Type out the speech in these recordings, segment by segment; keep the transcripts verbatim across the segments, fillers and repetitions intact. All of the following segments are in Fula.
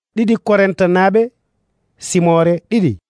ɗiɗi Korintanaɓe simore ɗiɗi.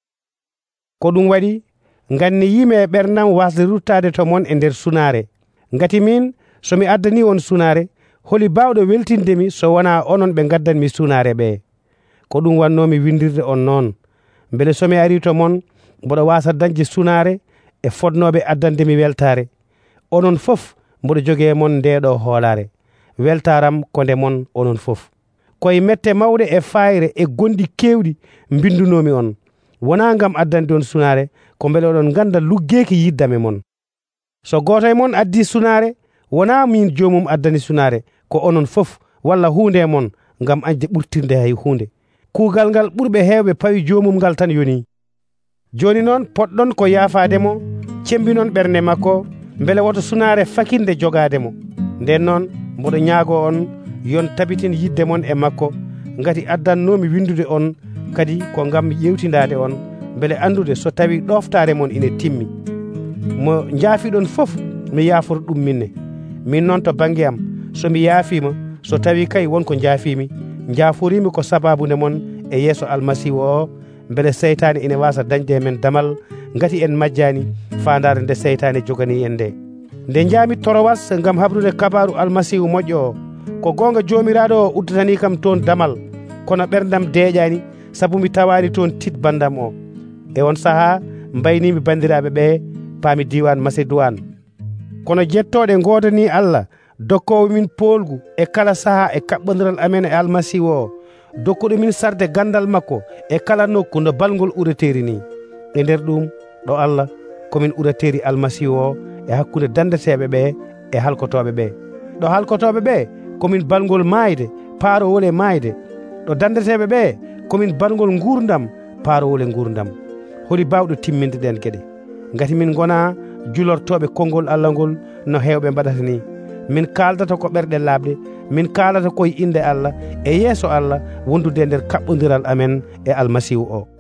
Ko ɗum waɗi ganni yime e ɓernam wasde ruttade to mon e nder sunare. Ngati min somi addani on sunare holi bawɗo weltindemi so wona onon ɓe gaddanmi sunare ɓe. Ko ɗum wannomi windirde on noon beele somi ari to mon mboɗo wasa dañde sunare e fodnoɓe addandemi weltare. Onon fof mboɗo jogue mon ndeɗo hoolare. Weltaram ko nde mon onon fof. Koye mette mawɗe e fayre e gondi kewɗi mbindunomi on. Wona ngam addande on sunare ko beele oɗon ganda luggeki yiddame mon. So goto e mon addi sunare wona min jomum addani sunare ko onon fof walla hunde mon ngam añde ɓurtirde hay hunde. Kuugal ngal ɓurɓe hewɓe pawi jomum ngal tan yoni. Joni noon poɗɗon ko yaafademo cembinon ɓernde makko beele woto sunare fakinde jogademo. Nden noon mboɗo ñaago on yon tabitin yidde mon e makko ngati addannomi windude on kadi ko ngam yewtindade on beele andude so tawi ɗoftare mon ine timmi. Mo jaafiɗon fof mi yaaforo ɗum minne. Min noon to bangue am somi yaafima so tawi kay wonko jaafimi jaaforimi ko sababude mon e yeeso almasihu o beele seytane ine wasa dañde men damal ngati en majjani fandare nde seytane jogani en nde. Nde jaami Torowas ngam habrude kabaru almasihu moƴƴo o ko gonga jomiraɗo o udditani kam toon damal kono ɓerdam deeƴani sabu mi tawani toon tit bandam o. E on saaha mbaynimi bandiraɓe ɓe paami diwan Macédoine. Kono jettoɗe godani Allah dokkowo min polgu e kala saaha e kaɓɓodiral amen e almasihu o dokkuɗo min sarde gandal makko e kala nokku no balgol ureteri ni. E nder ɗum ɗo Allah komin ureteri almasihu o e hakkude dandeteɓe ɓe e halkotoɓe ɓe. Ɗo halkotoɓe ɓe komin balgol mayde paarowol e mayde. Ɗo dandeteɓe ɓe komin balgol gurdam paarowol e gurdam. Holi bawɗo timminde ɗen gueɗe ngati min gona julortoɓe konngol Allah ngol no hewɓe mbaɗata ni. Min kaldata ko ɓerɗe labɗe, min kalata koye inde Allah e yeeso Allah wondude nder kaɓɓodiral amen e almasihu o.